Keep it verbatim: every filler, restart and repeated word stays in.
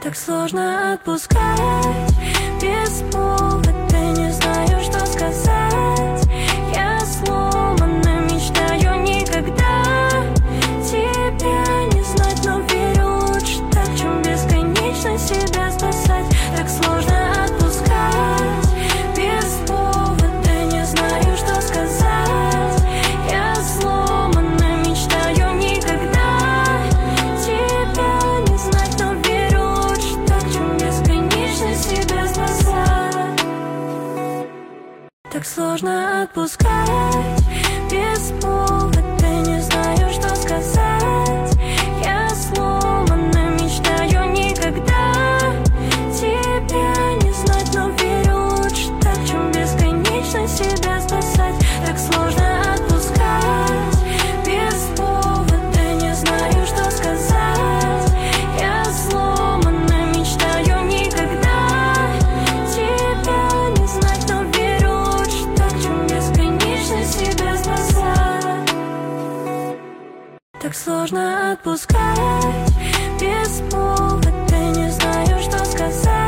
Так сложно отпускать без повода, не знаю, что сказать. Я сломана, мечтаю никогда тебя не знать, но верю лучше так, чем бесконечно себя спасать. Так сложно отпускать без повода, не знаю, что сказать. Я сломана, мечтаю никогда тебя не знать, но верю лучше так, чем бесконечно себя спасать. Так сложно отпускать без повода, не знаю, что сказать. Я сломана, мечтаю никогда тебя не знать, но верю лучше так, чем бесконечно себя спасать. Так сложно отпускать без повода, не знаю, что сказать. Я сломана, мечтаю никогда тебя не знать, но верю лучше так, чем бесконечно себя спасать. Так сложно отпускать без повода, не знаю, что сказать.